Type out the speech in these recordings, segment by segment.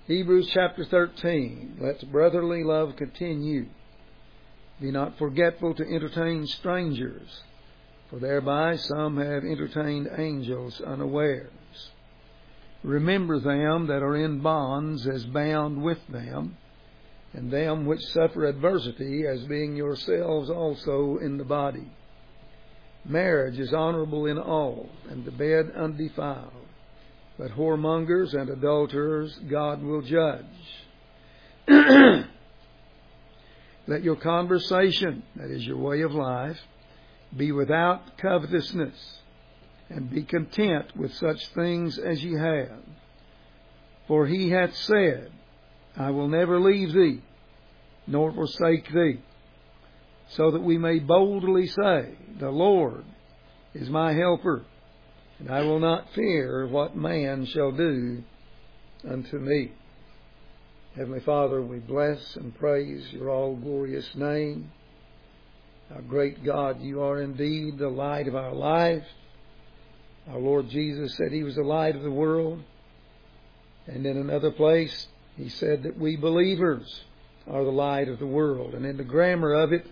Hebrews chapter 13. Let brotherly love continue. Be not forgetful to entertain strangers, for thereby some have entertained angels unawares. Remember them that are in bonds as bound with them, and them which suffer adversity as being yourselves also in the body. Marriage is honorable in all, and the bed undefiled. But whoremongers and adulterers God will judge. Let your conversation, that is your way of life, be without covetousness, and be content with such things as ye have. For he hath said, I will never leave thee, nor forsake thee, so that we may boldly say, the Lord is my helper, and I will not fear what man shall do unto me. Heavenly Father, we bless and praise your all-glorious name. Our great God, you are indeed the light of our life. Our Lord Jesus said he was the light of the world. And in another place, he said that we believers are the light of the world. And in the grammar of it,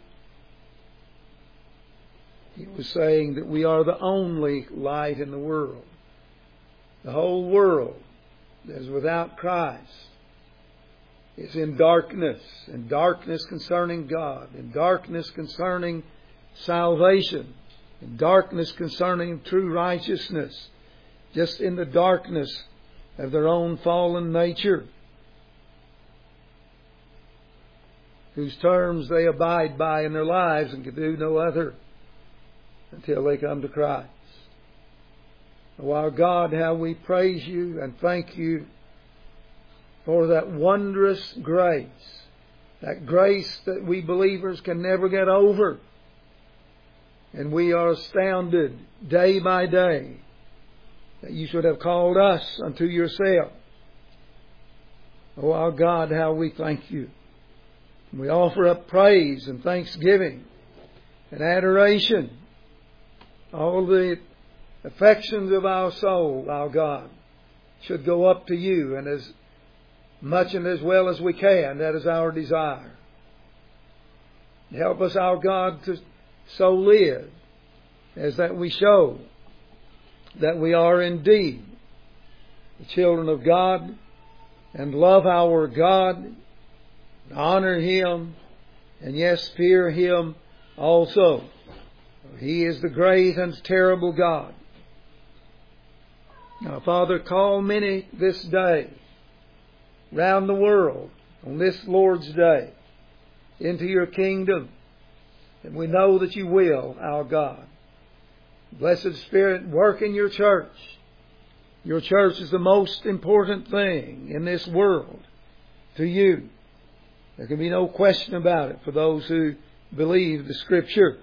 he was saying that we are the only light in the world. The whole world that is without Christ is in darkness concerning God, in darkness concerning salvation, in darkness concerning true righteousness, just in the darkness of their own fallen nature, whose terms they abide by in their lives and can do no other until they come to Christ. Oh, our God, how we praise you and thank you for that wondrous grace, that grace that we believers can never get over. And we are astounded day by day that you should have called us unto yourself. Oh, our God, how we thank you. We offer up praise and thanksgiving and adoration. All the affections of our soul, our God, should go up to you, and as much and as well as we can, that is our desire. Help us, our God, to so live as that we show that we are indeed the children of God and love our God, honor Him, and yes, fear Him also. He is the great and terrible God. Now, Father, call many this day round the world on this Lord's Day into your kingdom. And we know that you will, our God. Blessed Spirit, work in your church. Your church is the most important thing in this world to you. There can be no question about it for those who believe the Scripture.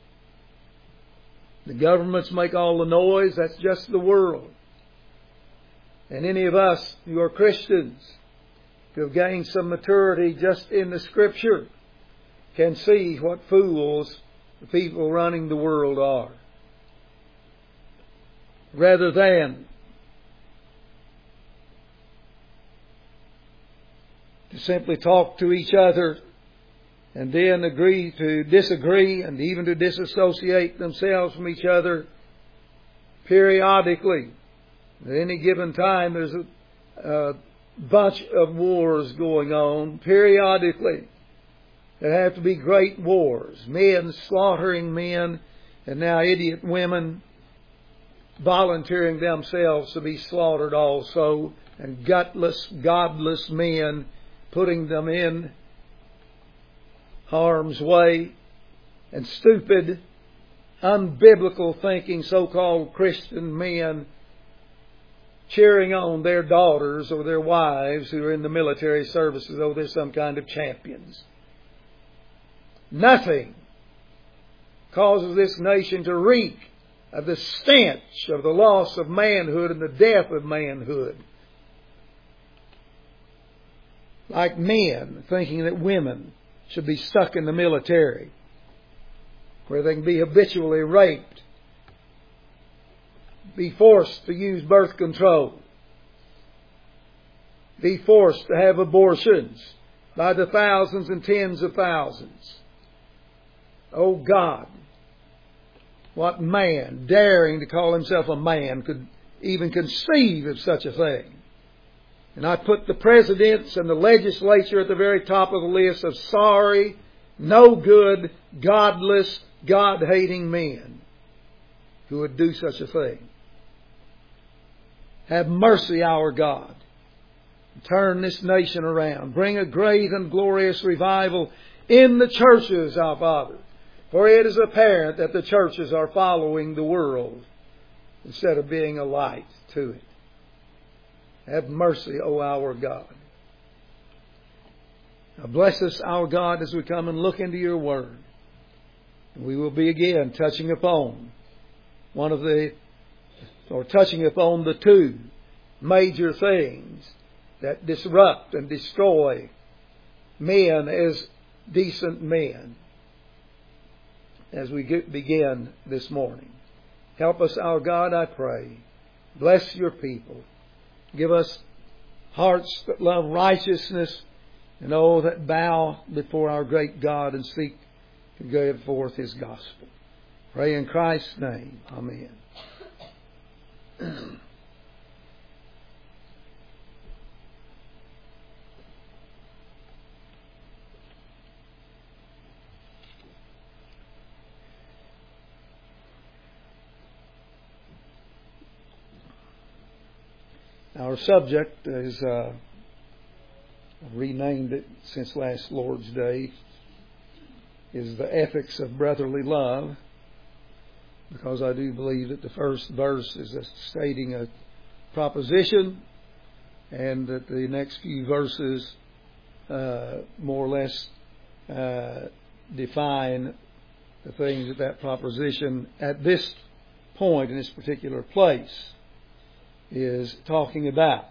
The governments make all the noise. That's just the world. And any of us who are Christians, who have gained some maturity just in the Scripture, can see what fools the people running the world are. Rather than to simply talk to each other and then agree to disagree and even to disassociate themselves from each other periodically. At any given time, there's a bunch of wars going on periodically. There have to be great wars. Men slaughtering men, and now idiot women volunteering themselves to be slaughtered also, and gutless, godless men putting them in harm's way, and stupid, unbiblical thinking so-called Christian men cheering on their daughters or their wives who are in the military service as though they're some kind of champions. Nothing causes this nation to reek of the stench of the loss of manhood and the death of manhood like men thinking that women should be stuck in the military where they can be habitually raped, be forced to use birth control, be forced to have abortions by the thousands and tens of thousands. Oh God, what man, daring to call himself a man, could even conceive of such a thing? And I put the presidents and the legislature at the very top of the list of sorry, no good, godless, God-hating men who would do such a thing. Have mercy, our God. Turn this nation around. Bring a great and glorious revival in the churches, our Father. For it is apparent that the churches are following the world instead of being a light to it. Have mercy, O our God. Now bless us, our God, as we come and look into your word. And we will be again touching upon touching upon the two major things that disrupt and destroy men as decent men as we begin this morning. Help us, our God, I pray. Bless your people. Give us hearts that love righteousness and that bow before our great God and seek to give forth His gospel. Pray in Christ's name. Amen. Our subject is renamed it since last Lord's Day, is the ethics of brotherly love, because I do believe that the first verse is stating a proposition, and that the next few verses more or less define the things that proposition at this point in this particular place is talking about.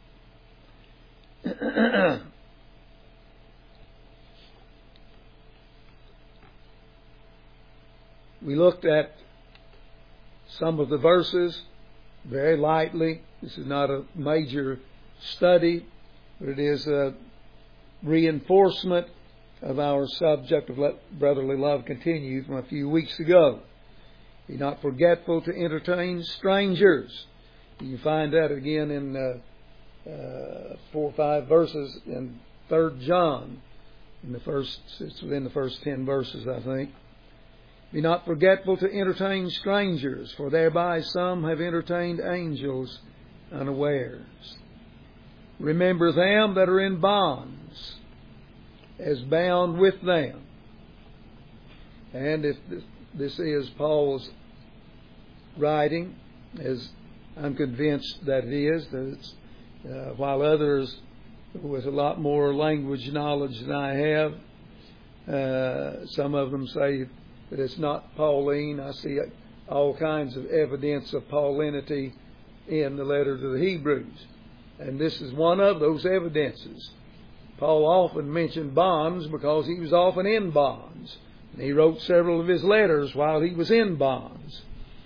We looked at some of the verses very lightly. This is not a major study, but it is a reinforcement of our subject of let brotherly love continue from a few weeks ago. Be not forgetful to entertain strangers. You can find that again in 4 or 5 verses in 3 John. It's within the first 10 verses, I think. Be not forgetful to entertain strangers, for thereby some have entertained angels unawares. Remember them that are in bonds, as bound with them. And if this is Paul's writing, as I'm convinced that it is, that it's, while others with a lot more language knowledge than I have, some of them say that it's not Pauline. I see all kinds of evidence of Paulinity in the letter to the Hebrews. And this is one of those evidences. Paul often mentioned bonds because he was often in bonds. And he wrote several of his letters while he was in bonds.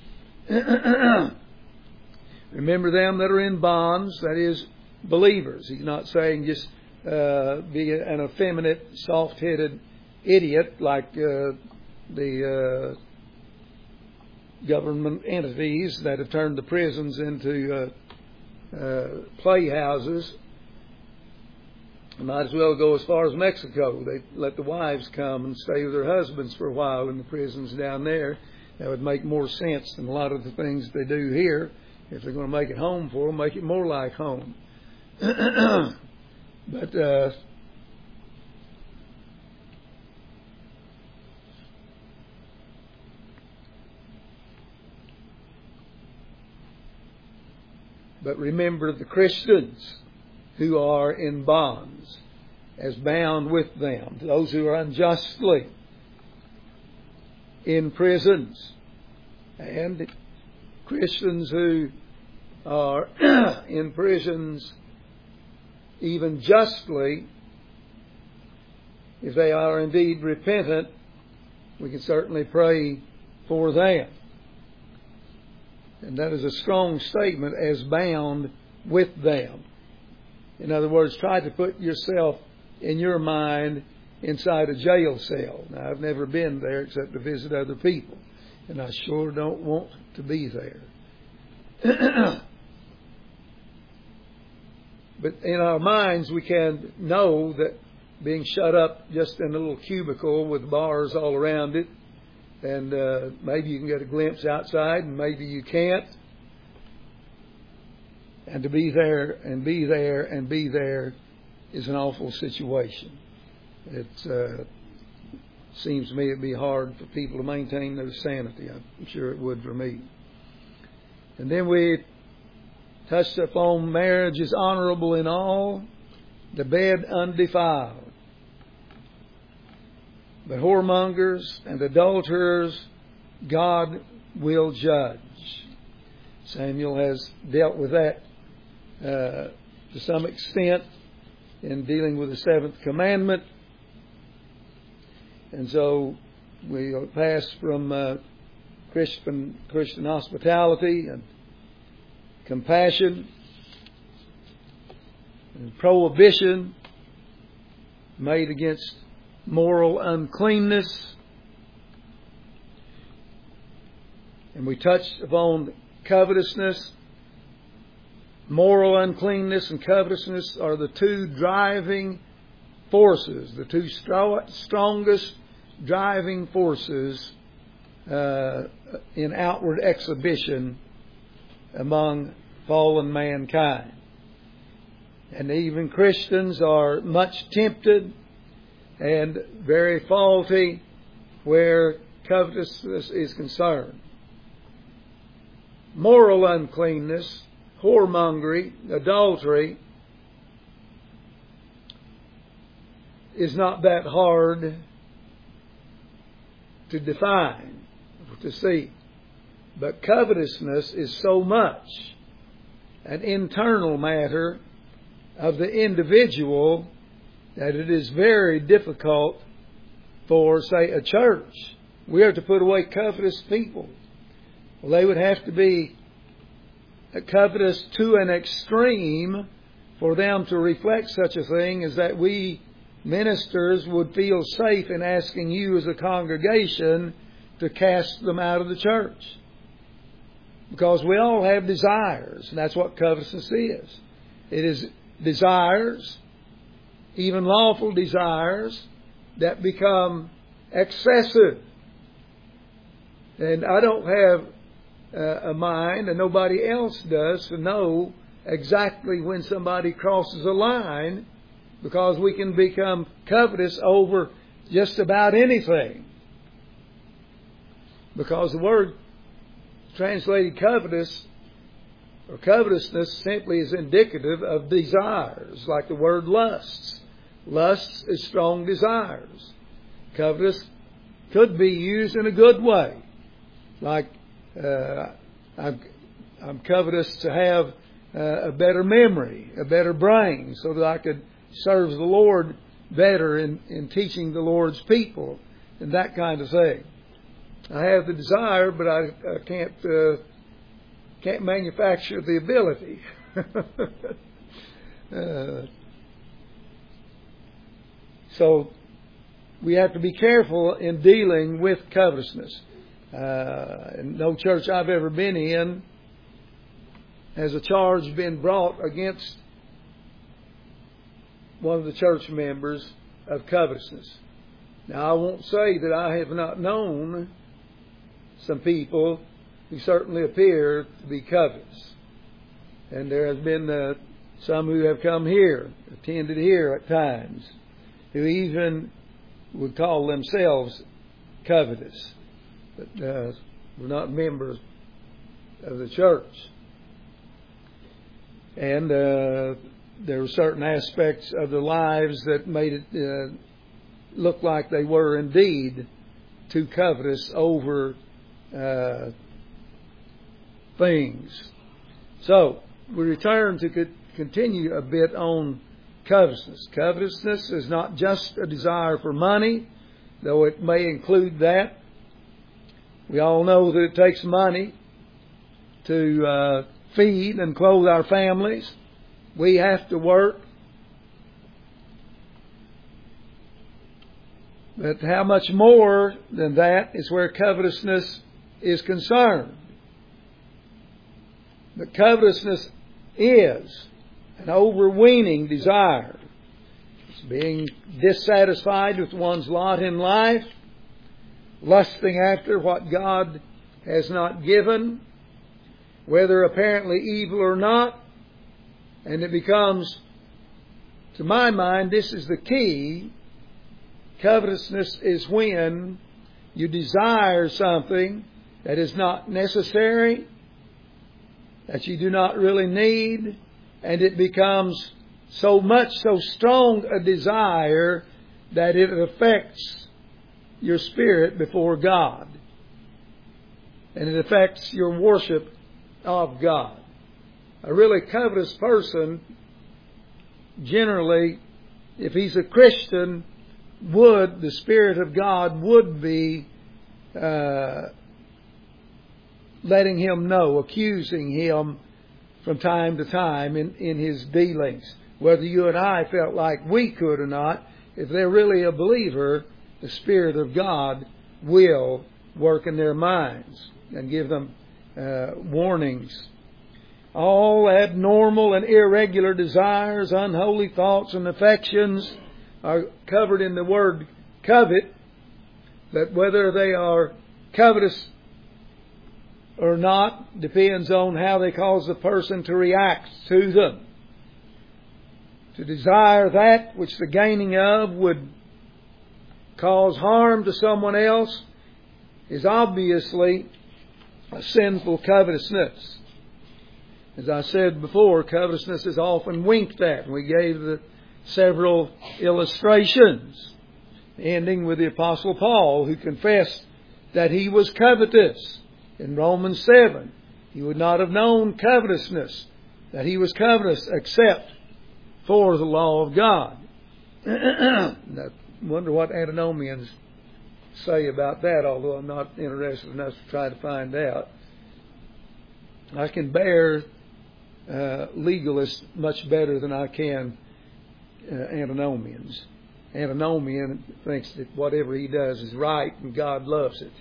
Remember them that are in bonds, that is, believers. He's not saying just be an effeminate, soft-headed idiot like the government entities that have turned the prisons into playhouses. Might as well go as far as Mexico. They let the wives come and stay with their husbands for a while in the prisons down there. That would make more sense than a lot of the things they do here. If they're going to make it home for them, make it more like home. But remember the Christians who are in bonds, as bound with them, those who are unjustly in prisons, and Christians who are in prisons even justly. If they are indeed repentant, we can certainly pray for them. And that is a strong statement, as bound with them. In other words, try to put yourself in your mind inside a jail cell. Now, I've never been there except to visit other people, and I sure don't want to be there. But in our minds, we can know that being shut up just in a little cubicle with bars all around it, and maybe you can get a glimpse outside, and maybe you can't. And to be there and be there and be there is an awful situation. It seems to me it'd be hard for people to maintain their sanity. I'm sure it would for me. And then we touched upon marriage is honorable in all, the bed undefiled. But whoremongers and adulterers God will judge. Samuel has dealt with that to some extent in dealing with the seventh commandment. And so we pass from Christian hospitality and compassion and prohibition made against moral uncleanness. And we touched upon covetousness. Moral uncleanness and covetousness are the two driving forces, the two strongest driving forces in outward exhibition among fallen mankind. And even Christians are much tempted and very faulty where covetousness is concerned. Moral uncleanness, whoremongery, adultery is not that hard to define, to see. But covetousness is so much an internal matter of the individual that it is very difficult for, say, a church. We are to put away covetous people. Well, they would have to be covetous to an extreme for them to reflect such a thing as that we ministers would feel safe in asking you as a congregation to cast them out of the church. Because we all have desires, and that's what covetousness is. It is desires, even lawful desires, that become excessive. And I don't have a mind, and nobody else does, to know exactly when somebody crosses a line, because we can become covetous over just about anything. Because the word translated covetous or covetousness simply is indicative of desires, like the word lusts. Lusts is strong desires. Covetous could be used in a good way, like I'm covetous to have a better memory, a better brain, so that I could serve the Lord better in teaching the Lord's people, and that kind of thing. I have the desire, but I can't manufacture the ability. So we have to be careful in dealing with covetousness. And no church I've ever been in has a charge been brought against one of the church members of covetousness. Now, I won't say that I have not known some people who certainly appear to be covetous. And there has been some who have come here, attended here at times, who even would call themselves covetous, but were not members of the church. And there were certain aspects of their lives that made it look like they were indeed too covetous over things. So, we return to continue a bit on covetousness. Covetousness is not just a desire for money, though it may include that. We all know that it takes money to feed and clothe our families. We have to work But how much more than that is where covetousness is concerned. But covetousness is an overweening desire. It's being dissatisfied with one's lot in life, lusting after what God has not given, whether apparently evil or not, and it becomes, to my mind, this is the key. Covetousness is when you desire something that is not necessary, that you do not really need, and it becomes so strong a desire that it affects your spirit before God. And it affects your worship of God. A really covetous person, generally, if he's a Christian, the Spirit of God would be letting him know, accusing him from time to time in his dealings. Whether you and I felt like we could or not, if they're really a believer, the Spirit of God will work in their minds and give them warnings. All abnormal and irregular desires, unholy thoughts and affections are covered in the word covet. But whether they are covetous or not depends on how they cause the person to react to them. To desire that which the gaining of would cause harm to someone else is obviously a sinful covetousness. As I said before, covetousness is often winked at. We gave the several illustrations, ending with the Apostle Paul, who confessed that he was covetous. In Romans 7, he would not have known covetousness, that he was covetous except for the law of God. I wonder what antinomians say about that, although I'm not interested enough to try to find out. I can bear legalists much better than I can antinomians. Antinomian thinks that whatever he does is right and God loves it.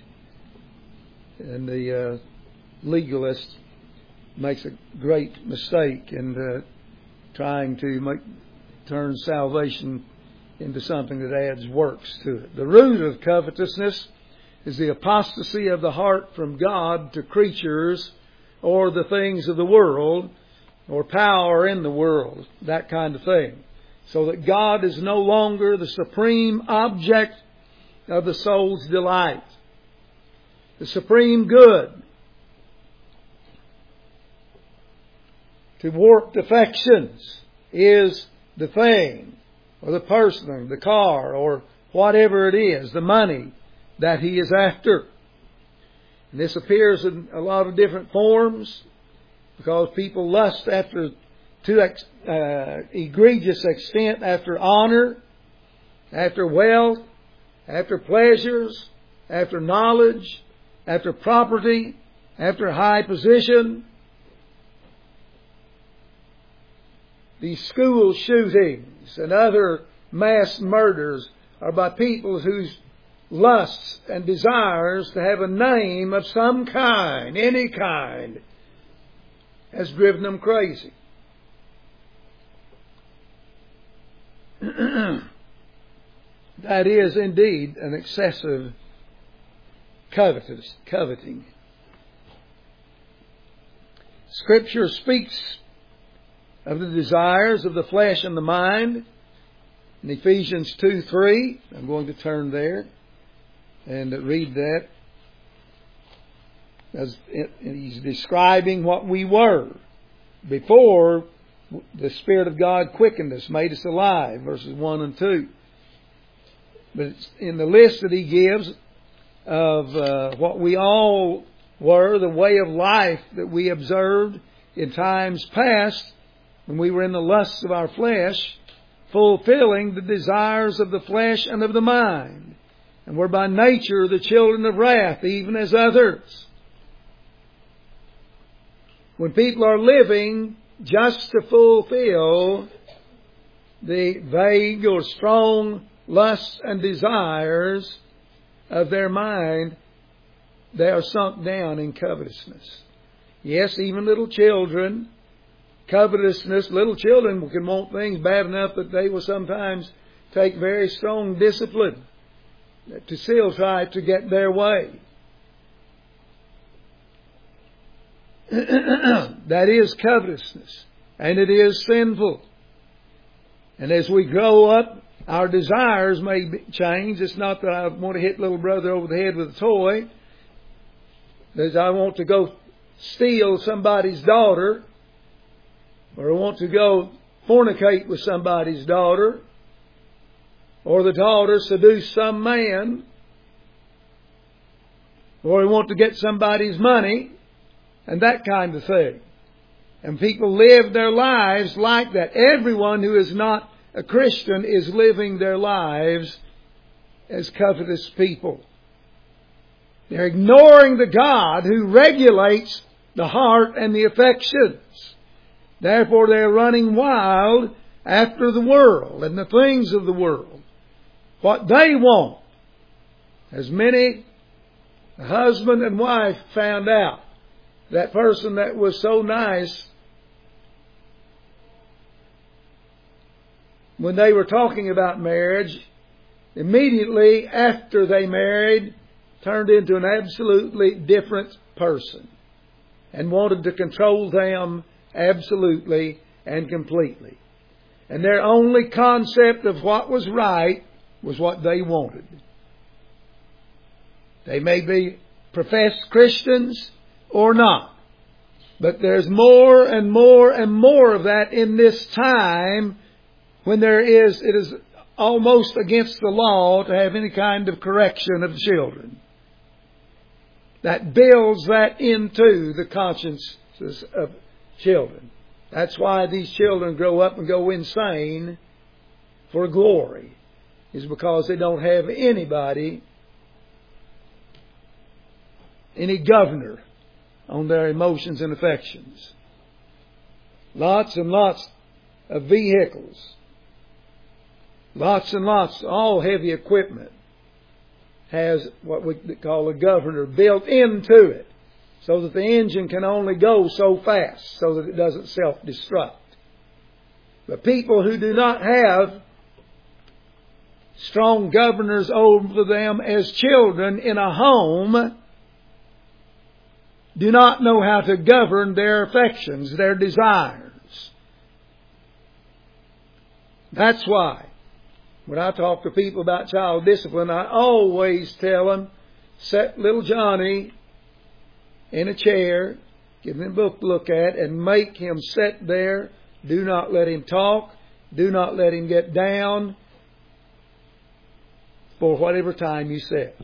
And the legalist makes a great mistake in trying to turn salvation into something that adds works to it. The root of covetousness is the apostasy of the heart from God to creatures or the things of the world or power in the world, that kind of thing. So that God is no longer the supreme object of the soul's delight, the supreme good. To warped affections is the thing, or the person, or the car, or whatever it is, the money that he is after. And this appears in a lot of different forms because people lust after to egregious extent after honor, after wealth, after pleasures, after knowledge, after property, after high position. These school shootings and other mass murders are by people whose lusts and desires to have a name of some kind, any kind, has driven them crazy. That is indeed an excessive coveting. Scripture speaks of the desires of the flesh and the mind. In Ephesians 2:3, I'm going to turn there and read that. As he's describing what we were before the Spirit of God quickened us, made us alive, verses 1 and 2. But it's in the list that he gives of what we all were, the way of life that we observed in times past, when we were in the lusts of our flesh, fulfilling the desires of the flesh and of the mind, and were by nature the children of wrath, even as others. When people are living just to fulfill the vague or strong lusts and desires of their mind, they are sunk down in covetousness. Yes, even little children, covetousness, little children can want things bad enough that they will sometimes take very strong discipline to still try to get their way. That is covetousness, and it is sinful. And as we grow up, our desires may change. It's not that I want to hit little brother over the head with a toy. That I want to go steal somebody's daughter, or I want to go fornicate with somebody's daughter, or the daughter seduce some man, or I want to get somebody's money, and that kind of thing. And people live their lives like that. Everyone who is not a Christian is living their lives as covetous people. They're ignoring the God who regulates the heart and the affections. Therefore, they're running wild after the world and the things of the world. What they want. As many husband and wife found out, that person that was so nice, when they were talking about marriage, immediately after they married, turned into an absolutely different person and wanted to control them absolutely and completely. And their only concept of what was right was what they wanted. They may be professed Christians or not, but there's more and more and more of that in this time, when it is almost against the law to have any kind of correction of children. That builds that into the consciences of children. That's why these children grow up and go insane for glory, is because they don't have any governor on their emotions and affections. Lots and lots of vehicles. Lots and lots, all heavy equipment has what we call a governor built into it, so that the engine can only go so fast, so that it doesn't self-destruct. But people who do not have strong governors over them as children in a home do not know how to govern their affections, their desires. That's why when I talk to people about child discipline, I always tell them, set little Johnny in a chair, give him a book to look at, and make him sit there. Do not let him talk. Do not let him get down for whatever time you set.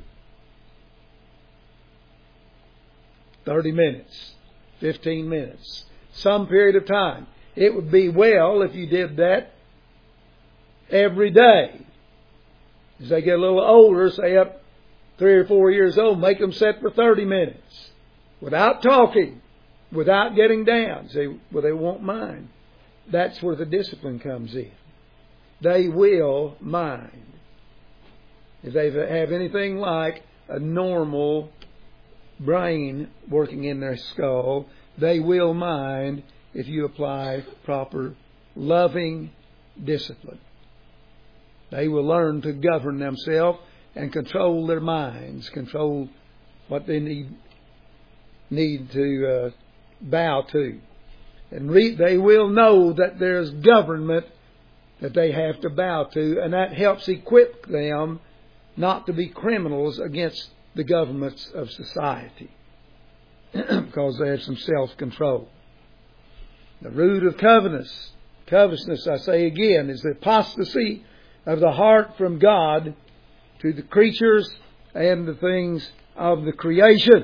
30 minutes, 15 minutes, some period of time. It would be well if you did that every day. As they get a little older, say up 3 or 4 years old, make them sit for 30 minutes without talking, without getting down. Say, well, they won't mind. That's where the discipline comes in. They will mind. If they have anything like a normal brain working in their skull, they will mind if you apply proper loving discipline. They will learn to govern themselves and control their minds, control what they need to bow to. And they will know that there's government that they have to bow to, and that helps equip them not to be criminals against the governments of society, because they have some self-control. The root of covetousness, I say again, is the apostasy of the heart from God to the creatures and the things of the creation.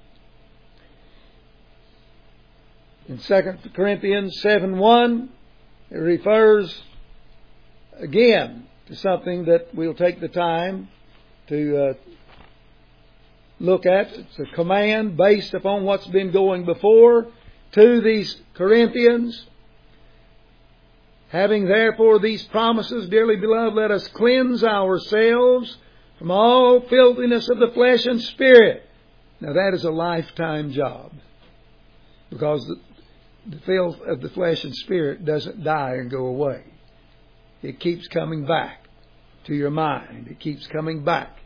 In 2 Corinthians 7:1, it refers again to something that we'll take the time to look at. It's a command based upon what's been going before to these Corinthians. Having therefore these promises, dearly beloved, let us cleanse ourselves from all filthiness of the flesh and spirit. Now that is a lifetime job. Because the filth of the flesh and spirit doesn't die and go away. It keeps coming back to your mind. It keeps coming back,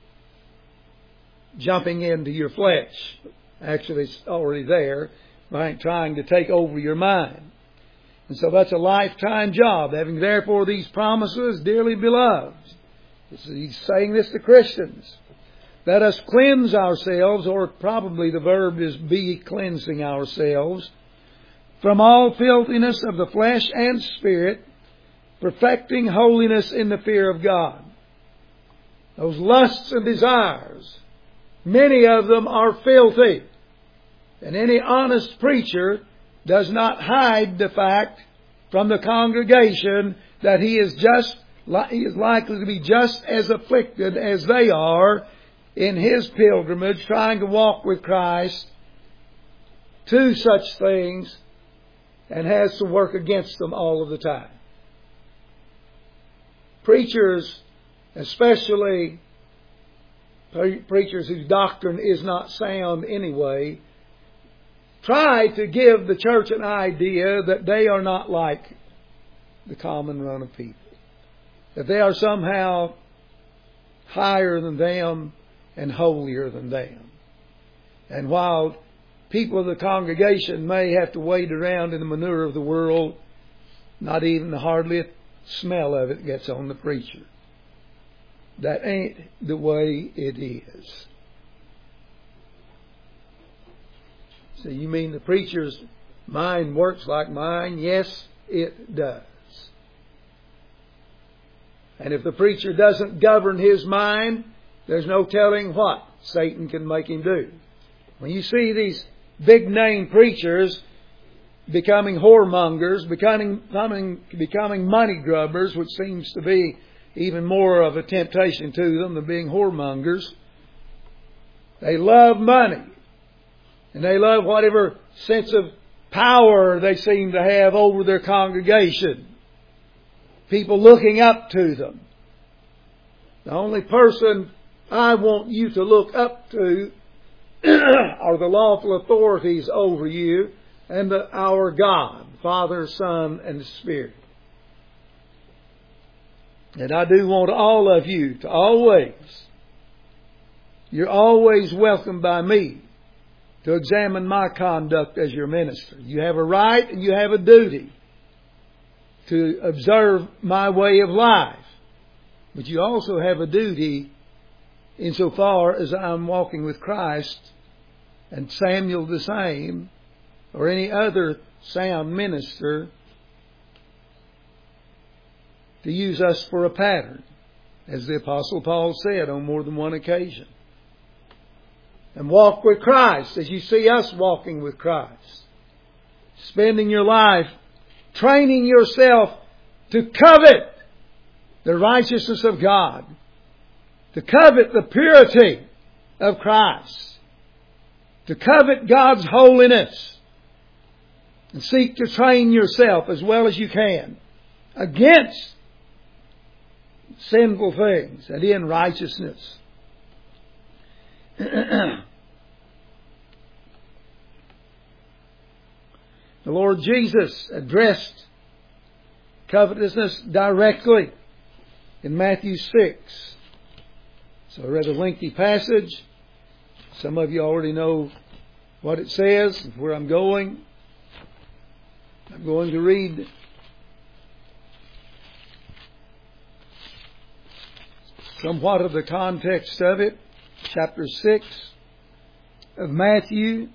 jumping into your flesh. Actually, it's already there, right, trying to take over your mind. And so that's a lifetime job. Having therefore these promises, dearly beloved. He's saying this to Christians. Let us cleanse ourselves, or probably the verb is be cleansing ourselves, from all filthiness of the flesh and spirit, perfecting holiness in the fear of God. Those lusts and desires, many of them are filthy. And any honest preacher does not hide the fact from the congregation that he is likely to be just as afflicted as they are in his pilgrimage, trying to walk with Christ to such things, and has to work against them all of the time. Preachers, especially preachers whose doctrine is not sound anyway, try to give the church an idea that they are not like the common run of people. That they are somehow higher than them and holier than them. And while people of the congregation may have to wade around in the manure of the world, not even hardly a smell of it gets on the preacher. That ain't the way it is. So you mean the preacher's mind works like mine? Yes, it does. And if the preacher doesn't govern his mind, there's no telling what Satan can make him do. When you see these big name preachers becoming whoremongers, becoming money grubbers, which seems to be even more of a temptation to them than being whoremongers, they love money. And they love whatever sense of power they seem to have over their congregation. People looking up to them. The only person I want you to look up to are the lawful authorities over you and our God, Father, Son, and the Spirit. And I do want all of you to always, you're always welcome by me to examine my conduct as your minister. You have a right and you have a duty to observe my way of life. But you also have a duty insofar as I'm walking with Christ, and Samuel the same, or any other sound minister, to use us for a pattern, as the Apostle Paul said on more than one occasion. And walk with Christ as you see us walking with Christ. Spending your life training yourself to covet the righteousness of God, to covet the purity of Christ, to covet God's holiness, and seek to train yourself as well as you can against sinful things and in righteousness. The Lord Jesus addressed covetousness directly in Matthew 6. So I read a lengthy passage. Some of you already know what it says, where I'm going. I'm going to read somewhat of the context of it. Chapter 6 of Matthew.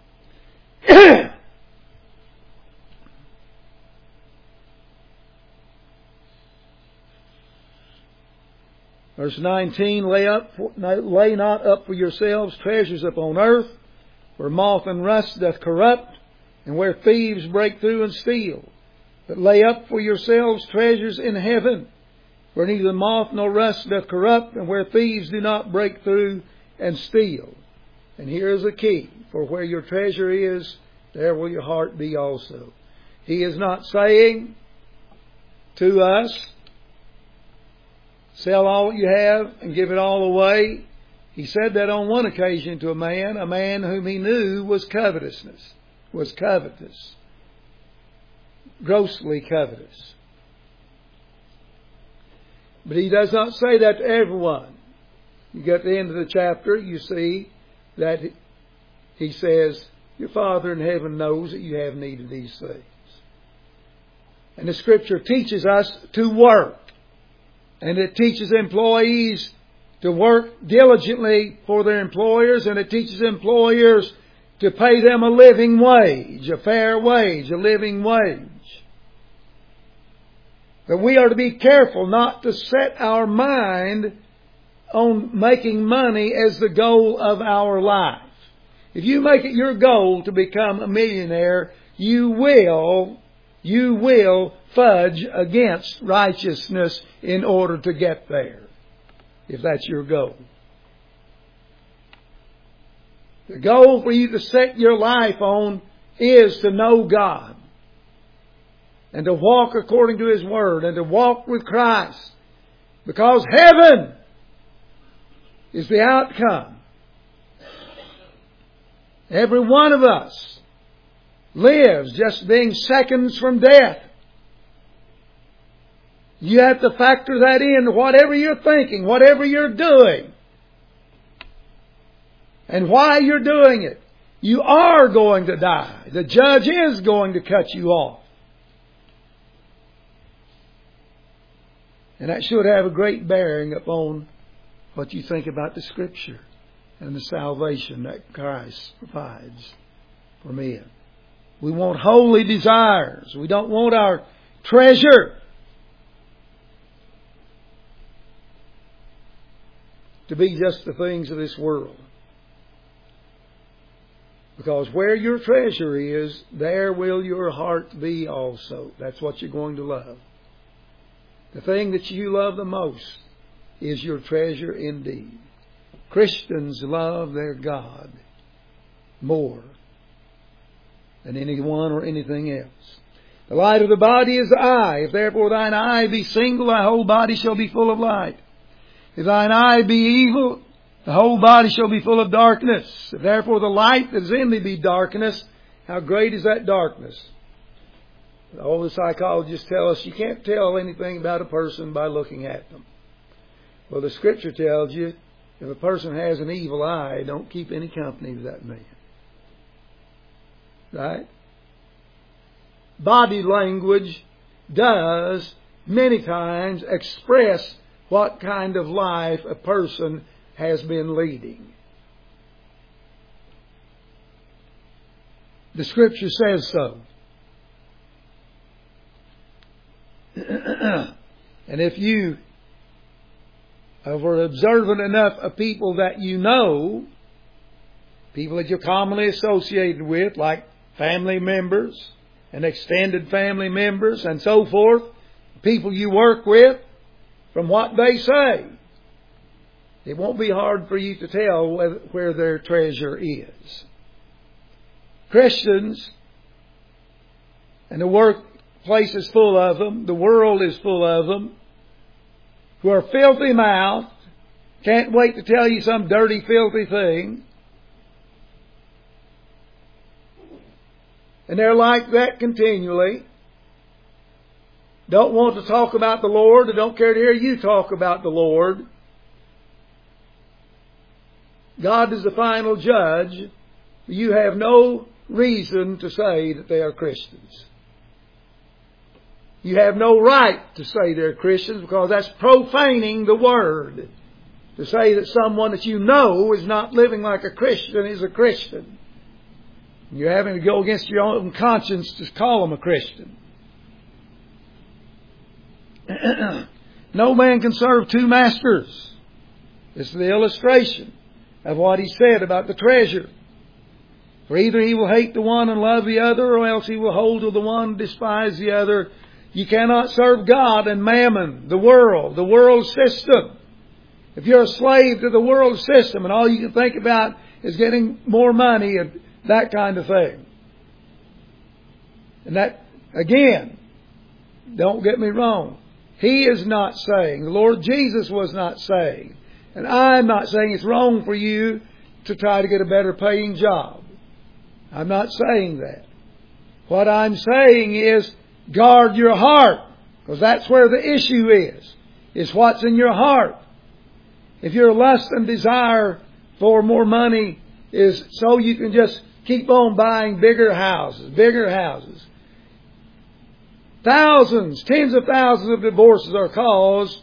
Verse 19, lay not up for yourselves treasures upon earth, where moth and rust doth corrupt, and where thieves break through and steal. But lay up for yourselves treasures in heaven, where neither moth nor rust doth corrupt, and where thieves do not break through and steal. And here is a key, for where your treasure is, there will your heart be also. He is not saying to us. Sell all that you have and give it all away. He said that on one occasion to a man whom he knew was covetous, grossly covetous. But he does not say that to everyone. You get to the end of the chapter, you see that he says, your Father in heaven knows that you have need of these things. And the Scripture teaches us to work. And it teaches employees to work diligently for their employers. And it teaches employers to pay them a living wage, a fair wage, a living wage. But we are to be careful not to set our mind on making money as the goal of our life. If you make it your goal to become a millionaire, you will fudge against righteousness in order to get there, if that's your goal. The goal for you to set your life on is to know God and to walk according to His Word and to walk with Christ, because heaven is the outcome. Every one of us lives just being seconds from death. You have to factor that in, whatever you're thinking, whatever you're doing, and why you're doing it. You are going to die. The judge is going to cut you off. And that should have a great bearing upon what you think about the Scripture and the salvation that Christ provides for men. We want holy desires. We don't want our treasure to be just the things of this world. Because where your treasure is, there will your heart be also. That's what you're going to love. The thing that you love the most is your treasure indeed. Christians love their God more than anyone or anything else. The light of the body is the eye. If therefore thine eye be single, thy whole body shall be full of light. If thine eye be evil, the whole body shall be full of darkness. If therefore the light that is in thee be darkness, how great is that darkness? All the psychologists tell us you can't tell anything about a person by looking at them. Well, the Scripture tells you, if a person has an evil eye, don't keep any company with that man. Right? Body language does many times express what kind of life a person has been leading. The Scripture says so. And if you were observant enough of people that you know, people that you're commonly associated with, like family members and extended family members and so forth, people you work with, from what they say, it won't be hard for you to tell where their treasure is. Christians, and the workplace is full of them, the world is full of them, who are filthy mouthed, can't wait to tell you some dirty, filthy thing. And they're like that continually. Don't want to talk about the Lord. They don't care to hear you talk about the Lord. God is the final judge. You have no reason to say that they are Christians. You have no right to say they're Christians, because that's profaning the Word. To say that someone that you know is not living like a Christian is a Christian. You're having to go against your own conscience to call them a Christian. No man can serve two masters. This is the illustration of what he said about the treasure. For either he will hate the one and love the other, or else he will hold to the one and despise the other. You cannot serve God and mammon, the world system. If you're a slave to the world system and all you can think about is getting more money and that kind of thing. And that, again, don't get me wrong. He is not saying, the Lord Jesus was not saying, and I'm not saying it's wrong for you to try to get a better paying job. I'm not saying that. What I'm saying is guard your heart, because that's where the issue is what's in your heart. If your lust and desire for more money is so you can just keep on buying bigger houses. Thousands, tens of thousands of divorces are caused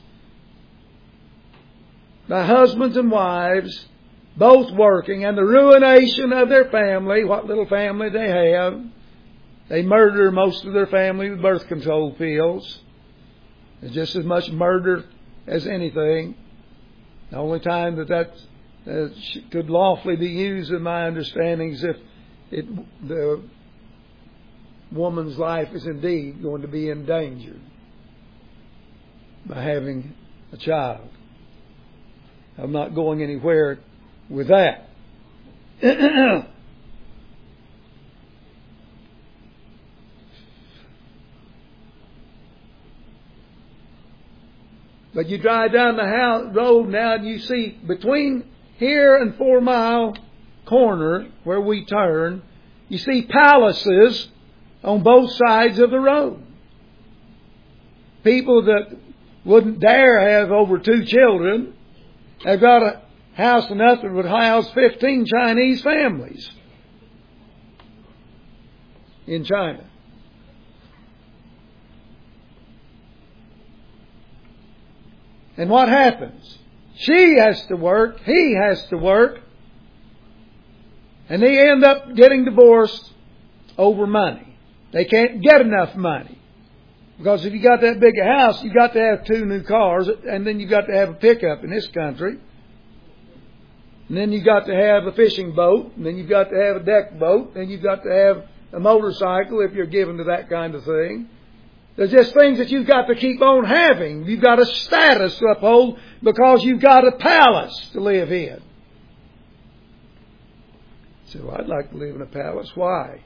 by husbands and wives both working, and the ruination of their family, what little family they have. They murder most of their family with birth control pills. It's just as much murder as anything. The only time that could lawfully be used, in my understanding, is if the woman's life is indeed going to be endangered by having a child. I'm not going anywhere with that. But you drive down the road now and you see between here and 4 Mile Corner, where we turn, you see palaces on both sides of the road. People that wouldn't dare have over 2 children have got a house enough that would house 15 Chinese families in China. And what happens? She has to work, he has to work, and they end up getting divorced over money. They can't get enough money. Because if you got that big a house, you got to have 2 new cars, and then you got to have a pickup in this country. And then you got to have a fishing boat, and then you've got to have a deck boat, and you've got to have a motorcycle if you're given to that kind of thing. There's just things that you've got to keep on having. You've got a status to uphold because you've got a palace to live in. So I'd like to live in a palace. Why?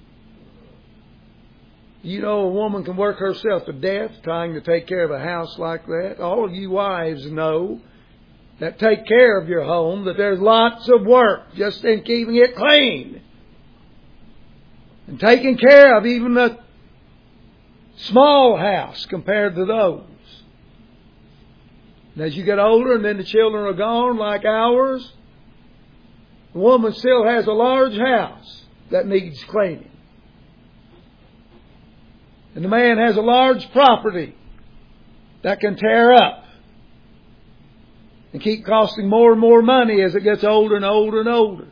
You know, a woman can work herself to death trying to take care of a house like that. All of you wives know that take care of your home, that there's lots of work just in keeping it clean. And taking care of even the small house compared to those. And as you get older and then the children are gone like ours, the woman still has a large house that needs cleaning. And the man has a large property that can tear up and keep costing more and more money as it gets older and older and older.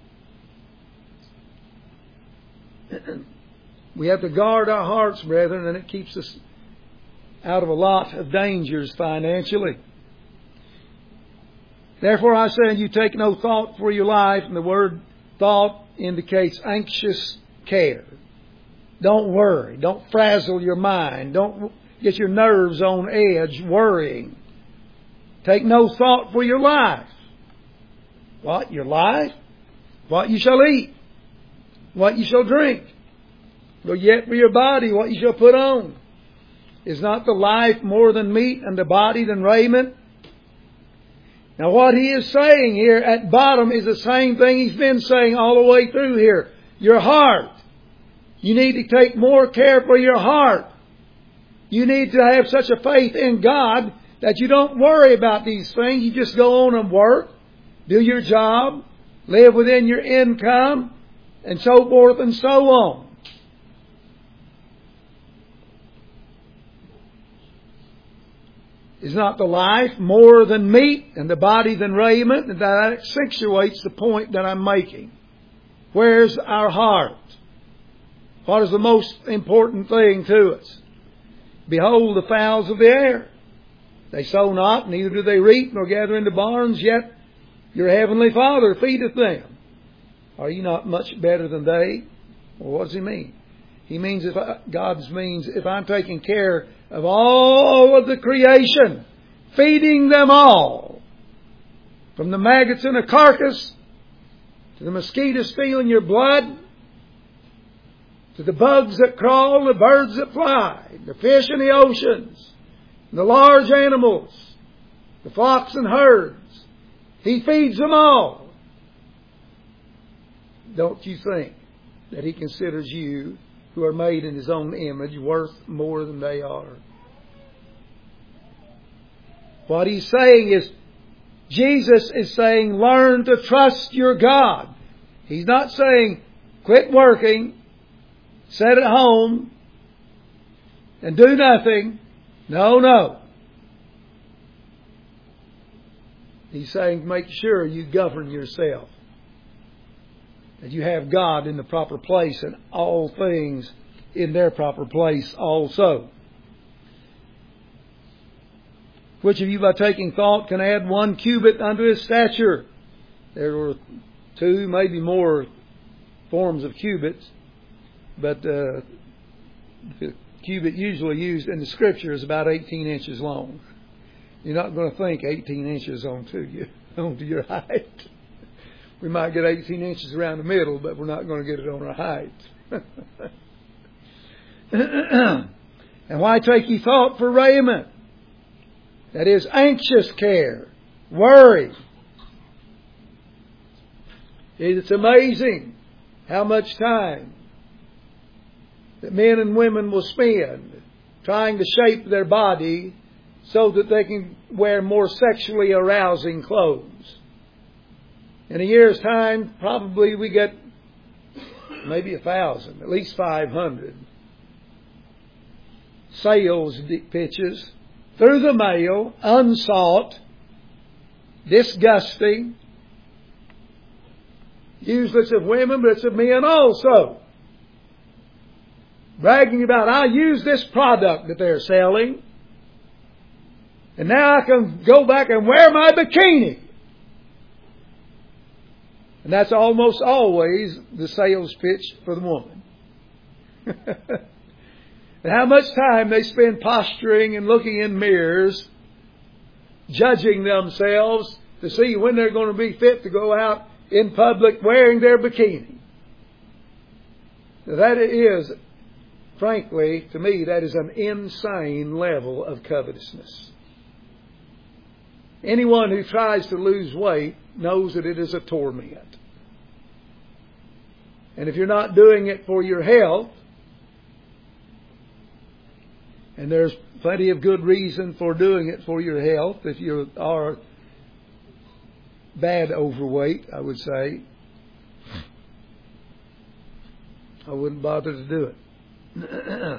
We have to guard our hearts, brethren, and it keeps us out of a lot of dangers financially. Therefore I say, you take no thought for your life, and the word thought indicates anxious care. Don't worry. Don't frazzle your mind. Don't get your nerves on edge worrying. Take no thought for your life. What? Your life? What you shall eat. What you shall drink. But yet for your body, what you shall put on. Is not the life more than meat, and the body than raiment? Now what he is saying here at bottom is the same thing he's been saying all the way through here. Your heart. You need to take more care for your heart. You need to have such a faith in God that you don't worry about these things. You just go on and work, do your job, live within your income, and so forth and so on. Is not the life more than meat, and the body than raiment? And that accentuates the point that I'm making. Where's our heart? What is the most important thing to us? Behold the fowls of the air. They sow not, neither do they reap, nor gather into barns, yet your heavenly Father feedeth them. Are you not much better than they? Well, what does he mean? He means, if I'm taking care of all of the creation, feeding them all, from the maggots in a carcass to the mosquito stealing your blood, to the bugs that crawl, the birds that fly, the fish in the oceans, the large animals, the flocks and herds. He feeds them all. Don't you think that He considers you, who are made in His own image, worth more than they are? What He's saying is, Jesus is saying, learn to trust your God. He's not saying, quit working, sit at home, and do nothing. No. He's saying, make sure you govern yourself. That you have God in the proper place and all things in their proper place also. Which of you by taking thought can add 1 cubit unto his stature? There were 2, maybe more forms of cubits. But the cubit usually used in the Scripture is about 18 inches long. You're not going to think 18 inches onto your height. We might get 18 inches around the middle, but we're not going to get it on our height. And why take ye thought for raiment? That is anxious care, worry. It's amazing how much time that men and women will spend trying to shape their body so that they can wear more sexually arousing clothes. In a year's time, probably we get maybe 1,000, at least 500 sales pitches through the mail, unsought, disgusting. Usually it's of women, but it's of men also. Bragging about, I use this product that they're selling, and now I can go back and wear my bikini. And that's almost always the sales pitch for the woman. And how much time they spend posturing and looking in mirrors, judging themselves to see when they're going to be fit to go out in public wearing their bikini. Now that is, frankly, to me, that is an insane level of covetousness. Anyone who tries to lose weight knows that it is a torment. And if you're not doing it for your health, and there's plenty of good reason for doing it for your health, if you are bad overweight, I would say, I wouldn't bother to do it.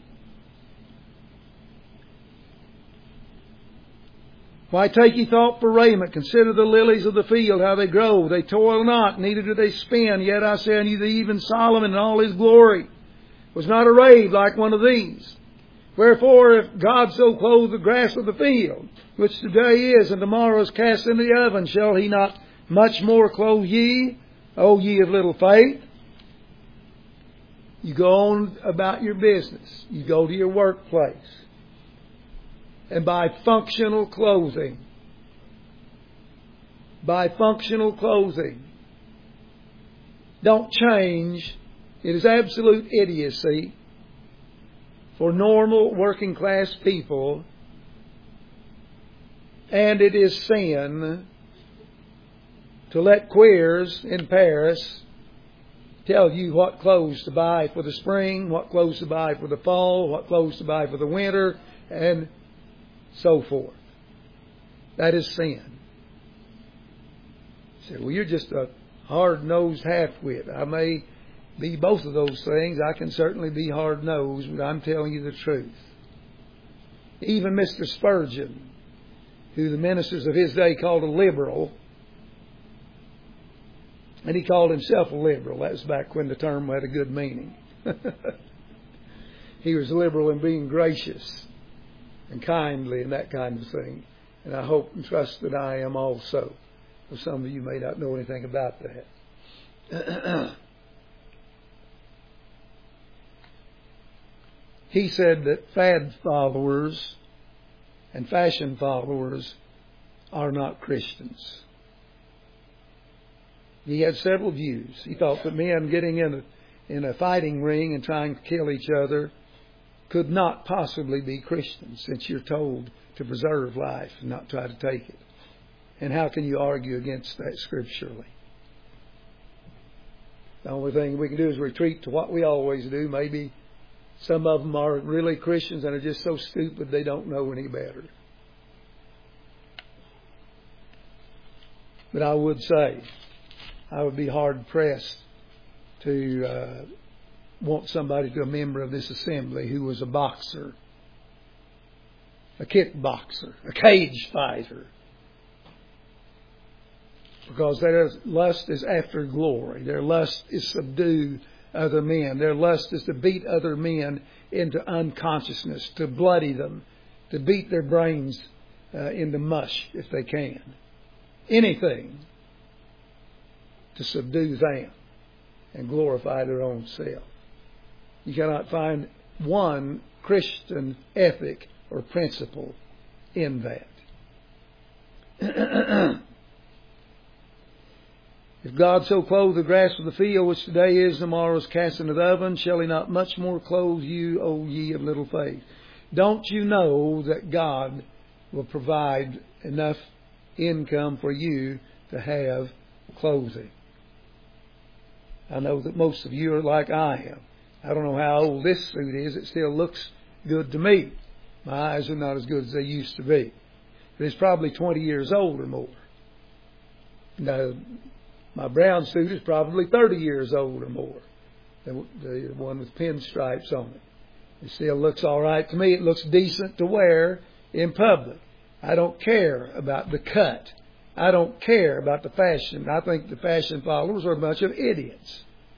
Why take ye thought for raiment? Consider the lilies of the field, how they grow. They toil not, neither do they spin. Yet I say unto you that even Solomon in all his glory was not arrayed like one of these. Wherefore, if God so clothe the grass of the field, which today is and tomorrow is cast into the oven, shall He not much more clothe ye, O ye of little faith? You go on about your business. You go to your workplace. And by functional clothing, don't change. It is absolute idiocy for normal working class people, and it is sin to let queers in Paris tell you what clothes to buy for the spring, what clothes to buy for the fall, what clothes to buy for the winter, and so forth. That is sin. You say, well, you're just a hard-nosed half-wit. I may be both of those things. I can certainly be hard-nosed, but I'm telling you the truth. Even Mr. Spurgeon, who the ministers of his day called a liberal, and he called himself a liberal. That was back when the term had a good meaning. He was liberal in being gracious and kindly and that kind of thing. And I hope and trust that I am also. Well, some of you may not know anything about that. He said that fad followers and fashion followers are not Christians. He had several views. He thought that men getting in a fighting ring and trying to kill each other could not possibly be Christians, since you're told to preserve life and not try to take it. And how can you argue against that scripturally? The only thing we can do is retreat to what we always do. Maybe some of them are really Christians and are just so stupid they don't know any better. But I would say, I would be hard-pressed to want somebody to be a member of this assembly who was a boxer, a kickboxer, a cage fighter. Because their lust is after glory. Their lust is to subdue other men. Their lust is to beat other men into unconsciousness, to bloody them, to beat their brains into mush if they can. Anything to subdue them and glorify their own self. You cannot find one Christian ethic or principle in that. If God so clothe the grass of the field, which today is, tomorrow is cast into the oven, shall He not much more clothe you, O ye of little faith? Don't you know that God will provide enough income for you to have clothing? I know that most of you are like I am. I don't know how old this suit is. It still looks good to me. My eyes are not as good as they used to be. But it's probably 20 years old or more. Now, my brown suit is probably 30 years old or more. The one with pinstripes on it. It still looks all right to me. It looks decent to wear in public. I don't care about the cut. I don't care about the fashion. I think the fashion followers are a bunch of idiots.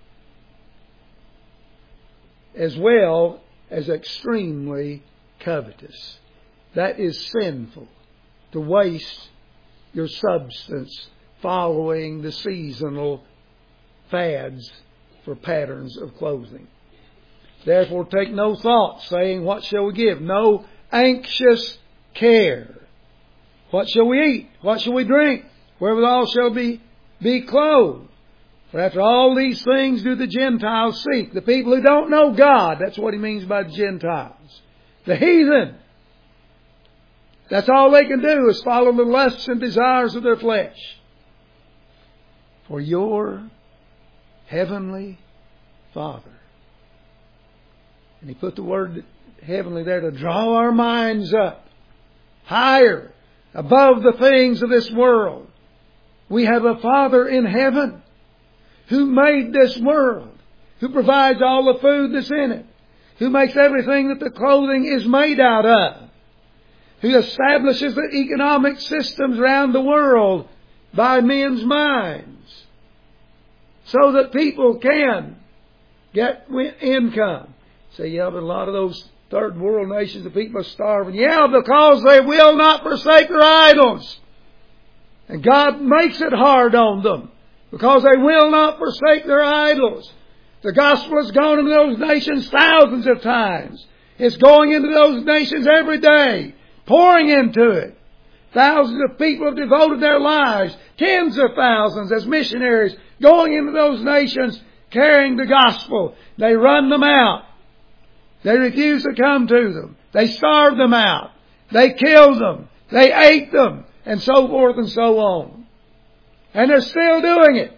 As well as extremely covetous. That is sinful. To waste your substance following the seasonal fads for patterns of clothing. Therefore take no thought, saying, what shall we give? No anxious care. What shall we eat? What shall we drink? Wherewithal shall be clothed? For after all these things do the Gentiles seek. The people who don't know God, that's what he means by Gentiles. The heathen. That's all they can do is follow the lusts and desires of their flesh. For your heavenly Father. And he put the word heavenly there to draw our minds up higher, above the things of this world. We have a Father in heaven who made this world, who provides all the food that's in it, who makes everything that the clothing is made out of, who establishes the economic systems around the world by men's minds, so that people can get income. Say, yeah, but a lot of those third world nations, the people are starving. Yeah, because they will not forsake their idols. And God makes it hard on them, because they will not forsake their idols. The gospel has gone into those nations thousands of times. It's going into those nations every day, pouring into it. Thousands of people have devoted their lives, tens of thousands as missionaries, going into those nations, carrying the gospel. They run them out. They refuse to come to them. They starve them out. They kill them. They ate them. And so forth and so on. And they're still doing it.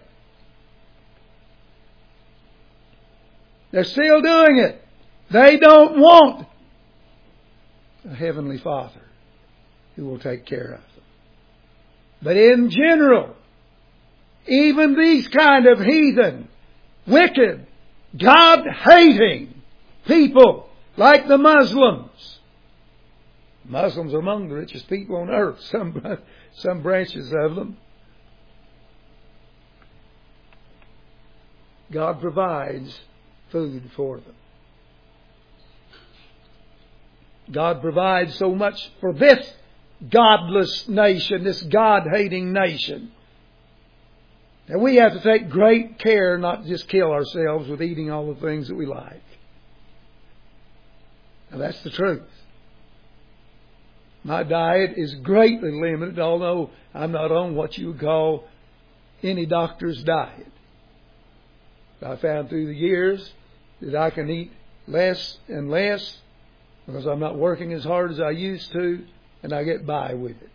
They're still doing it. They don't want a heavenly Father who will take care of them. But in general, even these kind of heathen, wicked, God-hating people, like the Muslims. Muslims are among the richest people on earth, some branches of them. God provides food for them. God provides so much for this godless nation, this God-hating nation, that we have to take great care not to just kill ourselves with eating all the things that we like. Now that's the truth. My diet is greatly limited, although I'm not on what you would call any doctor's diet. I found through the years that I can eat less and less because I'm not working as hard as I used to, and I get by with it.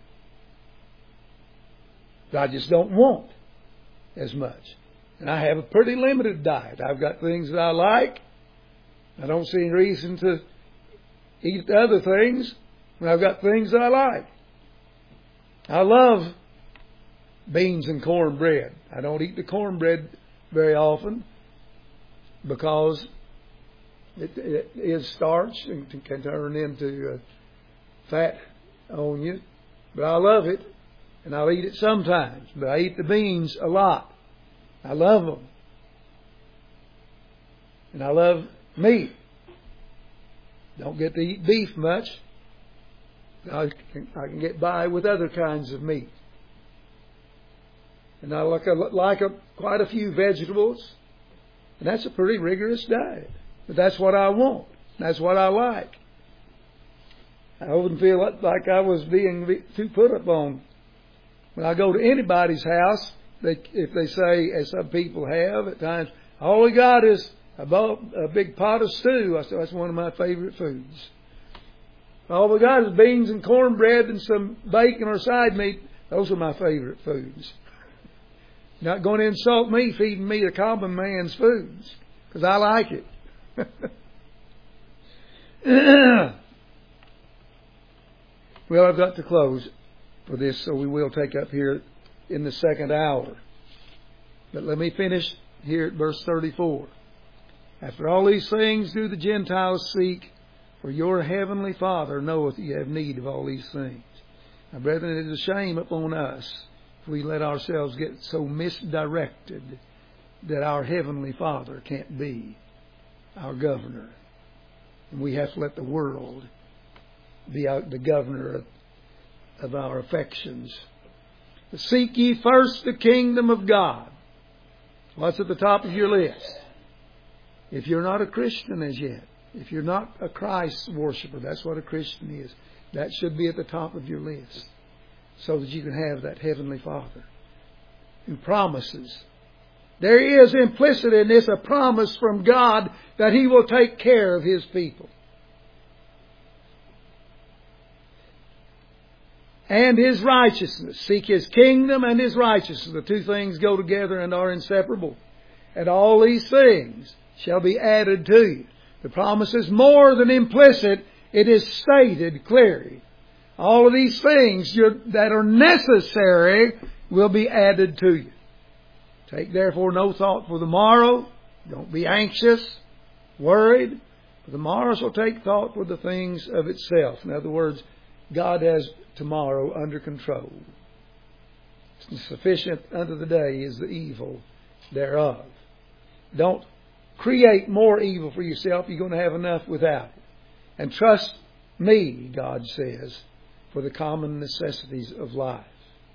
But I just don't want as much. And I have a pretty limited diet. I've got things that I like. I don't see any reason to eat other things when I've got things that I like. I love beans and cornbread. I don't eat the cornbread very often because it is starch and can turn into fat on you. But I love it, and I'll eat it sometimes. But I eat the beans a lot. I love them. And I love meat. Don't get to eat beef much. I can get by with other kinds of meat. And I like quite a few vegetables. And that's a pretty rigorous diet. But that's what I want. That's what I like. I wouldn't feel like I was being too put upon. When I go to anybody's house, if they say, as some people have at times, all we got is a big pot of stew. I said, that's one of my favorite foods. All we got is beans and cornbread and some bacon or side meat. Those are my favorite foods. You're not going to insult me feeding me a common man's foods, because I like it. Well, I've got to close for this, so we will take up here in the second hour. But let me finish here at verse 34. After all these things do the Gentiles seek, for your heavenly Father knoweth ye have need of all these things. Now, brethren, it is a shame upon us if we let ourselves get so misdirected that our heavenly Father can't be our governor. And we have to let the world be the governor of our affections. Seek ye first the kingdom of God. What's at the top of your list? If you're not a Christian as yet, if you're not a Christ worshiper, that's what a Christian is. That should be at the top of your list, so that you can have that heavenly Father who promises. There is implicit in this a promise from God that He will take care of His people. And His righteousness. Seek His kingdom and His righteousness. The two things go together and are inseparable. And all these things shall be added to you. The promise is more than implicit. It is stated clearly. All of these things that are necessary will be added to you. Take therefore no thought for the morrow. Don't be anxious, worried. For the morrow shall take thought for the things of itself. In other words, God has tomorrow under control. Sufficient unto the day is the evil thereof. Don't create more evil for yourself. You're going to have enough without it. And trust me, God says, for the common necessities of life.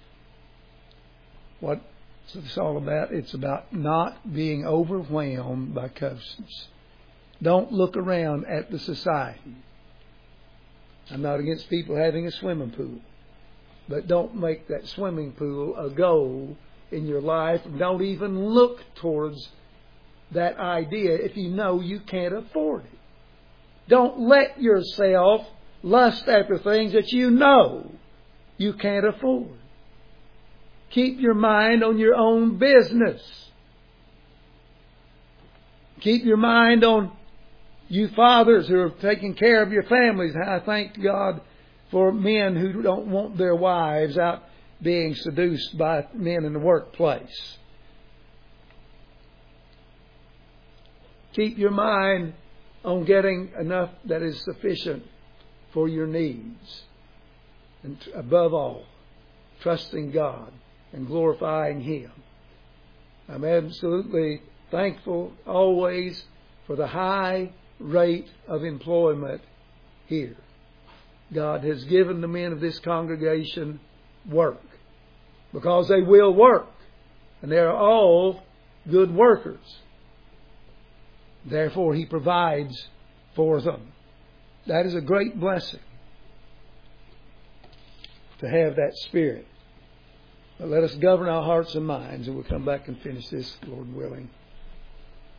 What's this all about? It's about not being overwhelmed by covetousness. Don't look around at the society. I'm not against people having a swimming pool. But don't make that swimming pool a goal in your life. Don't even look towards that idea if you know you can't afford it. Don't let yourself lust after things that you know you can't afford. Keep your mind on your own business. Keep your mind on you fathers who are taking care of your families. I thank God for men who don't want their wives out being seduced by men in the workplace. Keep your mind on getting enough that is sufficient for your needs. And above all, trusting God and glorifying Him. I'm absolutely thankful always for the high rate of employment here. God has given the men of this congregation work because they will work, and they are all good workers. Therefore, He provides for them. That is a great blessing to have that spirit. But let us govern our hearts and minds, and we'll come back and finish this, Lord willing,